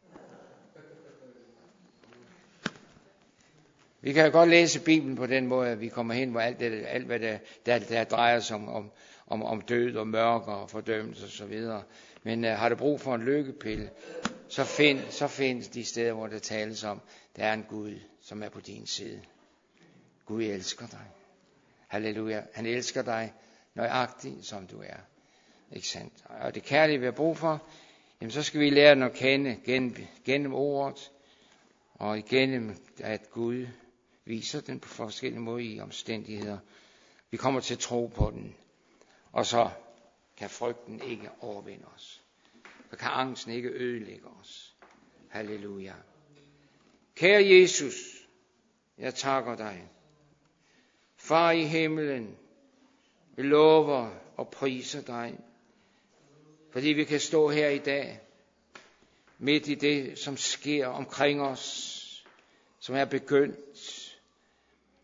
Vi kan jo godt læse Bibelen på den måde, at vi kommer hen, hvor alt, det, alt hvad der, der, der drejer sig om, om, om, om død og mørke og fordømmelse og så videre. Men uh, har du brug for en lykkepille, så, find, så findes de steder, hvor der tales om, der er en Gud, som er på din side. Gud elsker dig. Halleluja. Han elsker dig nøjagtigt, som du er. Ikke sandt? Og det kærlige, vi har brug for, jamen så skal vi lære den at kende gennem, gennem ordet, og igennem, at Gud viser den på forskellige måder i omstændigheder. Vi kommer til at tro på den, og så kan frygten ikke overvinde os. Så kan angsten ikke ødelægge os. Halleluja. Kære Jesus, jeg takker dig. Far i himlen, vi lover og priser dig, fordi vi kan stå her i dag, midt i det, som sker omkring os, som er begyndt.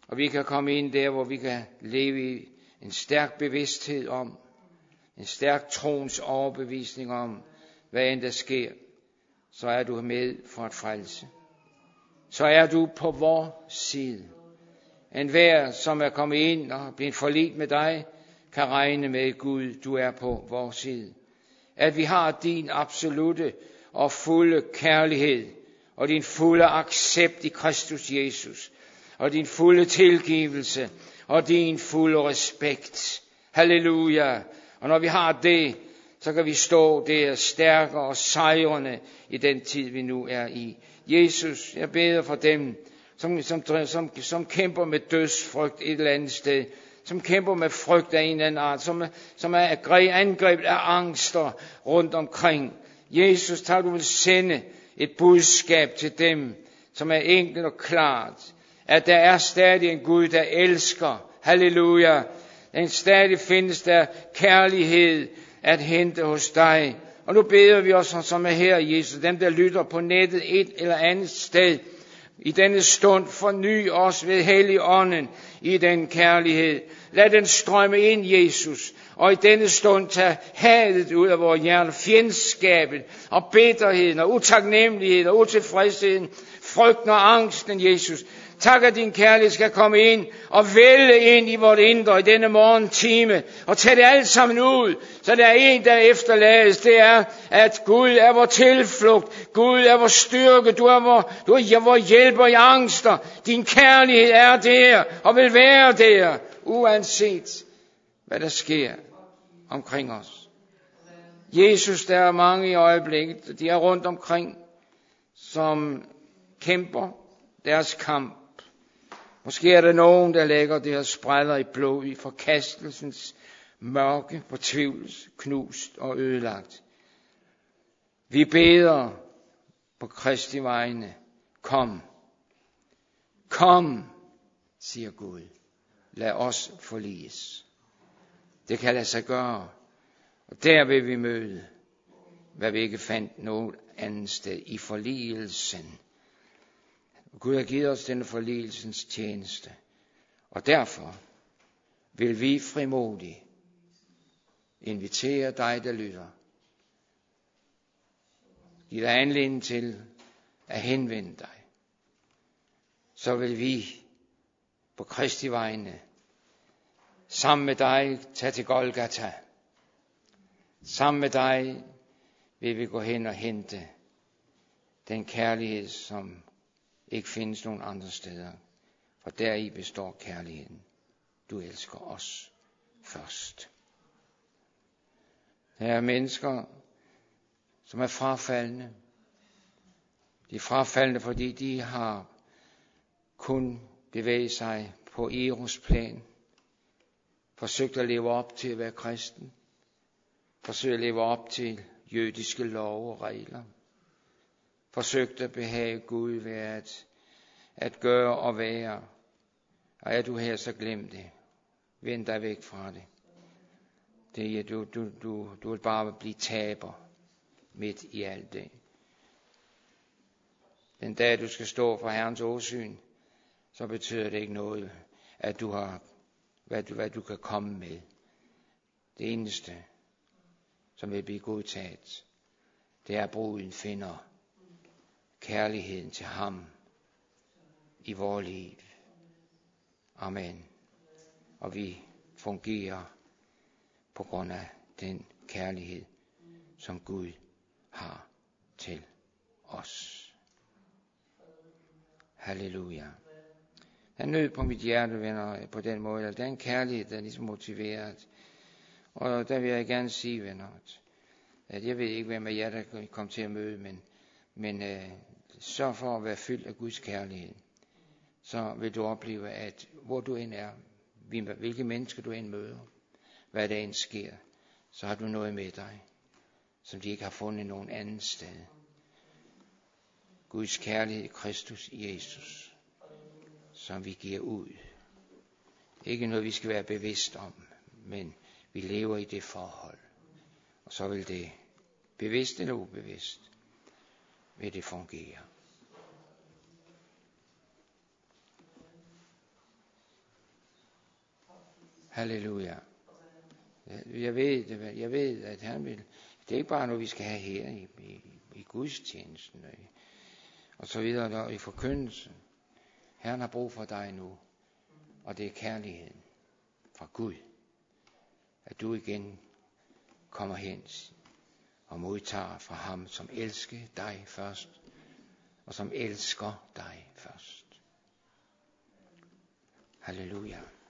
Og vi kan komme ind der, hvor vi kan leve i en stærk bevidsthed om, en stærk troens overbevisning om, hvad end der sker, så er du med for at frelse. Så er du på vor side. En hver, som er kommet ind og blevet forlidt med dig, kan regne med Gud, du er på vor side. At vi har din absolute og fulde kærlighed, og din fulde accept i Kristus Jesus, og din fulde tilgivelse, og din fulde respekt. Halleluja. Og når vi har det, så kan vi stå der stærkere og sejrende i den tid, vi nu er i. Jesus, jeg beder for dem, som, som, som, som kæmper med dødsfrygt et eller andet sted, som kæmper med frygt af en eller anden art, som, som er angrebet af angster rundt omkring. Jesus, tak du vil sende et budskab til dem, som er enkelt og klart, at der er stadig en Gud, der elsker. Halleluja. Den stadig findes der kærlighed at hente hos dig. Og nu beder vi os, som er her, Jesus, dem der lytter på nettet et eller andet sted, i denne stund forny os ved Helligånden i den kærlighed. Lad den strømme ind, Jesus, og i denne stund tage hadet ud af vores hjerter, fjendskabet og bitterheden og utaknemmeligheden og utilfredsheden, frygten og angsten, Jesus. Tak, at din kærlighed skal komme ind og vælge ind i vort indre i denne morgentime og tage det alt sammen ud, så der er en, der efterlades. Det er, at Gud er vor tilflugt. Gud er vor styrke. Du er vor, du er vor hjælper i angster. Din kærlighed er der og vil være der, uanset hvad der sker omkring os. Jesus, der er mange i øjeblikket, de er rundt omkring, som kæmper deres kamp. Måske er der nogen, der lægger deres spræller i blod i forkastelsens mørke, fortvivlelse, knust og ødelagt. Vi beder på Kristi vegne. Kom. Kom, siger Gud. Lad os forliges. Det kan lade sig gøre. Og der vil vi møde, hvad vi ikke fandt noget andet sted, i forligelsen. Gud har givet os denne forligelsens tjeneste. Og derfor vil vi frimodigt invitere dig, der lytter. Giv dig anledning til at henvende dig. Så vil vi på Kristi vegne sammen med dig tage til Golgata. Sammen med dig vil vi gå hen og hente den kærlighed, som ikke findes nogen andre steder. For deri består kærligheden. Du elsker os først. Der er mennesker, som er frafaldne. De er frafaldne, fordi de har kun bevæget sig på Eros plan. Forsøgt at leve op til at være kristen. Forsøgt at leve op til jødiske love og regler. Forsøgt at behage Gud ved at, at gøre og være. Og er du her, så glem det. Vend dig væk fra det. det er, du, du, du, du vil bare blive taber midt i alt det. Den dag du skal stå for Herrens åsyn, så betyder det ikke noget, at du har, hvad du, hvad du kan komme med. Det eneste, som vil blive godtaget, det er, at bruden finder kærligheden til ham i vores liv. Amen. Og vi fungerer på grund af den kærlighed, som Gud har til os. Halleluja. Der er nød på mit hjerte, venner, på den måde. Der er en kærlighed, der er ligesom motiveret. Og der vil jeg gerne sige, venner, at jeg ved ikke, hvem af jer, der kan komme til at møde, men, men øh, sørg for at være fyldt af Guds kærlighed. Så vil du opleve, at hvor du end er, hvilke mennesker du end møder, hvad der end sker, så har du noget med dig, som de ikke har fundet nogen anden sted. Guds kærlighed i Kristus Jesus, som vi giver ud. Ikke noget, vi skal være bevidst om, men vi lever i det forhold. Og så vil det, bevidst eller ubevidst, vil det fungere. Halleluja. Jeg ved, jeg ved, at han vil. Det er ikke bare noget, vi skal have her i, i, i gudstjenesten og, i, og så videre og i forkyndelsen. Herren har brug for dig nu, og det er kærligheden fra Gud, at du igen kommer hen og modtager fra ham, som elsker dig først, og som elsker dig først. Halleluja.